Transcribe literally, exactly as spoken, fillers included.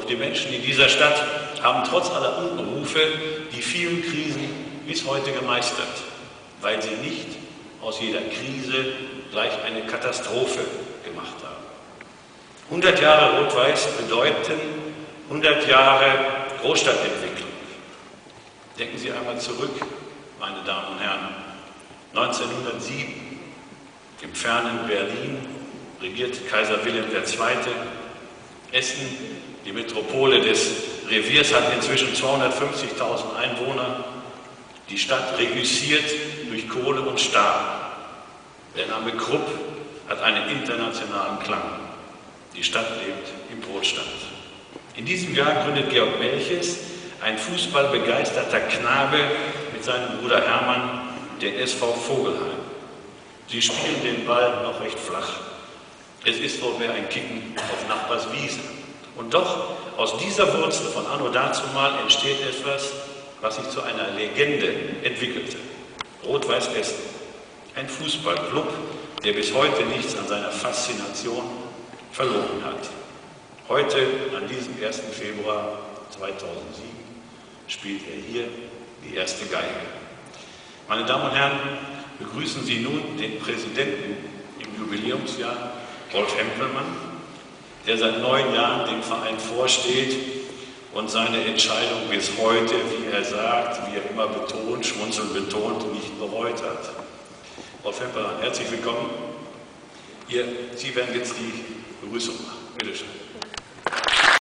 die Menschen in dieser Stadt haben trotz aller Unrufe die vielen Krisen bis heute gemeistert, weil sie nicht aus jeder Krise gleich eine Katastrophe gemacht haben. hundert Jahre Rot-Weiß bedeuten hundert Jahre Großstadtentwicklung. Denken Sie einmal zurück, meine Damen und Herren. neunzehnhundertsieben, im fernen Berlin, regiert Kaiser Wilhelm der Zweite. Essen, die Metropole des Reviers, hat inzwischen zweihundertfünfzigtausend Einwohner. Die Stadt reüssiert durch Kohle und Stahl. Der Name Krupp hat einen internationalen Klang. Die Stadt lebt im Brotstand. In diesem Jahr gründet Georg Melches, ein fußballbegeisterter Knabe, mit seinem Bruder Hermann den S V Vogelheim. Sie spielen den Ball noch recht flach. Es ist wohl mehr ein Kicken auf Nachbars Wiese. Und doch, aus dieser Wurzel von anno dazumal entsteht etwas, was sich zu einer Legende entwickelte. Rot-Weiß Essen, ein Fußballclub, der bis heute nichts an seiner Faszination verloren hat. Heute, an diesem ersten Februar zweitausendsieben, spielt er hier die erste Geige. Meine Damen und Herren, begrüßen Sie nun den Präsidenten im Jubiläumsjahr, Rolf Hempelmann, der seit neun Jahren dem Verein vorsteht und seine Entscheidung bis heute, wie er sagt, wie er immer betont, schmunzelnd betont, nicht bereut hat. Rolf Hempelmann, herzlich willkommen. Hier, Sie werden jetzt die Begrüßung machen. Bitte schön.